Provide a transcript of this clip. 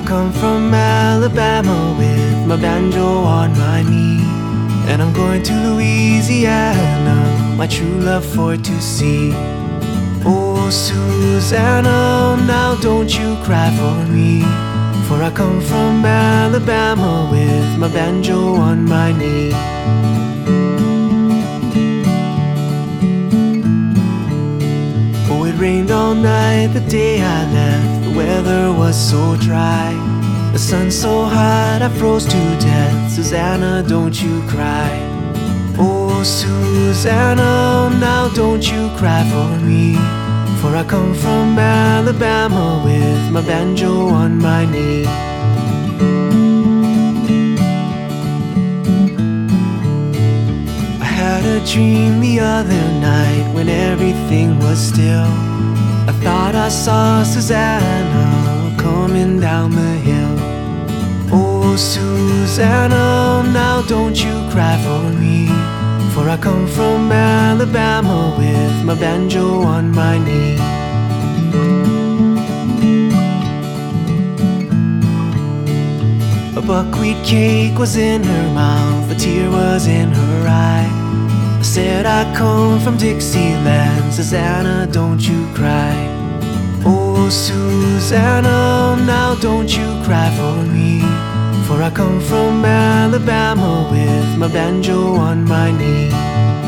come from Alabama with my banjo on my knee, and I'm going to Louisiana, my true love for to see. Oh, Susanna, now don't you cry for me, for I come from Alabama with my banjo on my knee. Oh, it rained all night the day I left, the weather was so dry, the sun so hot I froze to death. Susanna, don't you cry. Oh, Susanna, now don't you cry for me, for I come from Alabama with my banjo on my knee. I had a dream the other night when everything was still. I thought I saw Susanna coming down the hill. Oh, Susanna, now don't you cry for me, for I come from Alabama with my banjo on my knee. A buckwheat cake was in her mouth, a tear was in her eye. I said I come from Dixieland, Susanna, don't you cry. Oh, Susanna, now don't you cry for me, for I come from Alabama with my banjo on my knee.